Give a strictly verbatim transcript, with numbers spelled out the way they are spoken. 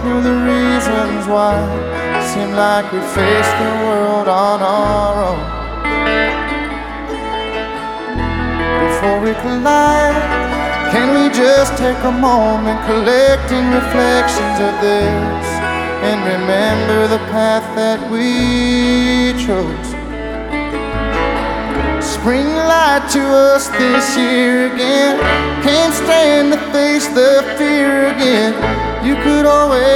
through the reasons why it seemed like we faced the world on our own. Before we collide, can we just take a moment collecting reflections of this and remember the path that we chose? Spring light to us this year again. Can't stand to face the fear again. You could always